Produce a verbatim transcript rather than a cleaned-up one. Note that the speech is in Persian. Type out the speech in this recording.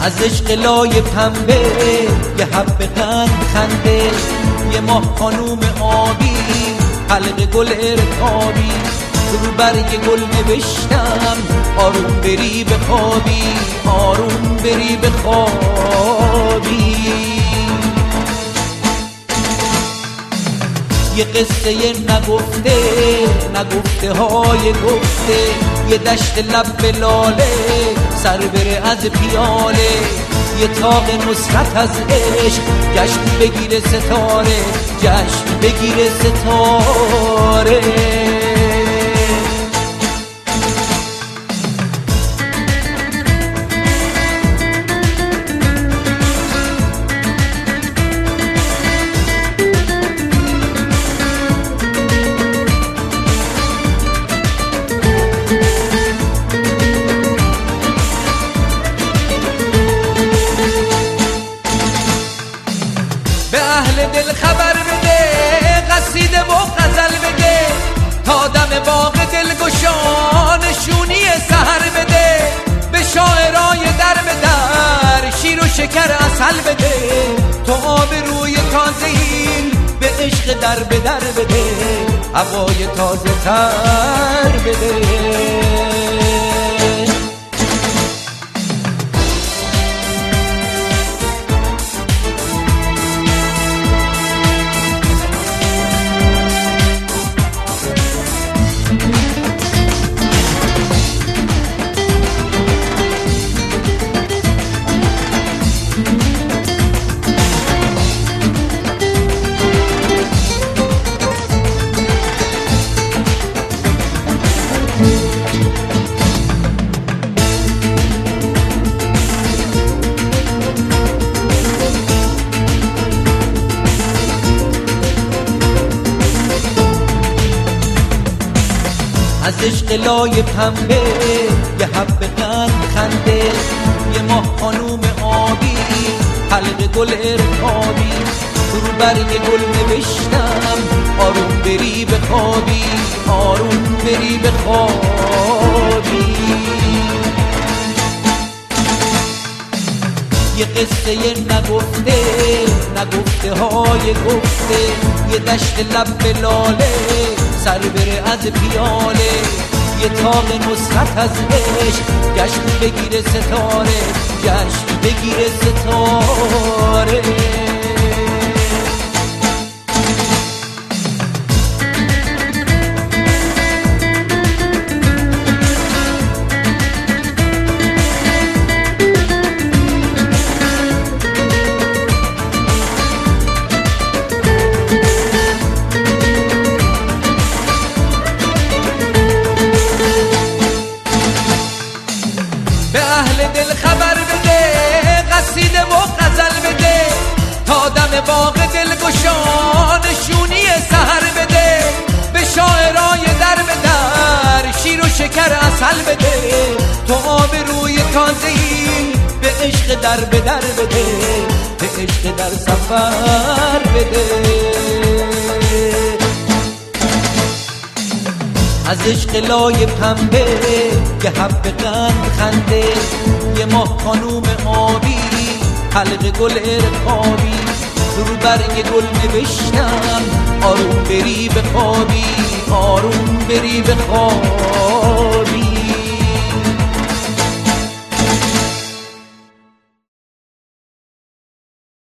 از عشق لای پنبه یه حب قند خنده، یه ماه خانوم آبی حلق گل ارتابی، رو برگ گل نوشتم آروم بری به خوابی، آروم بری به خوابی. یه قصه نگفته نگفته های گفته، یه دشت لب به لاله سر بره از پیاله، یه تاق نصرت از عشق جشن بگیره ستاره، جشن بگیره ستاره. اهل دل خبر بده، قصیده و غزل بده، تا دم باغ دلگشا نشونی سحر بده، به شاعرای در به در شیر و شکر عسل بده، تو آب روی تازه‌ای به عشق در به در بده، هوای تازه تر بده. از عشق لای پنبه یه حب قند خنده، یه ماه خانوم آبی حلق گل ارتابی، رو برگ گل نوشتم آروم بری به خوابی، آروم بری به خوابی. یه قصه نگفته نگفته های گفته، یه دشت لب به لاله سر بره از پیاله، یه تاق نصرت از عشق جشن بگیره ستاره، جشن بگیره ستاره. اهل دل خبر بده، قصیده و غزل بده، تا دم باغ دلگشا نشونی سحر بده، به شاعرای در به در شیر و شکر عسل بده، تو آب روی تازه‌ای به عشق در به در بده، به عشق در سفر بده. از عشق لای پنبه یه حب قند خنده، یه ماه خانوم آبی حلق گل ارتابی، رو برگ گل نوشتم آروم بری به خوابی، آروم بری به خوابی.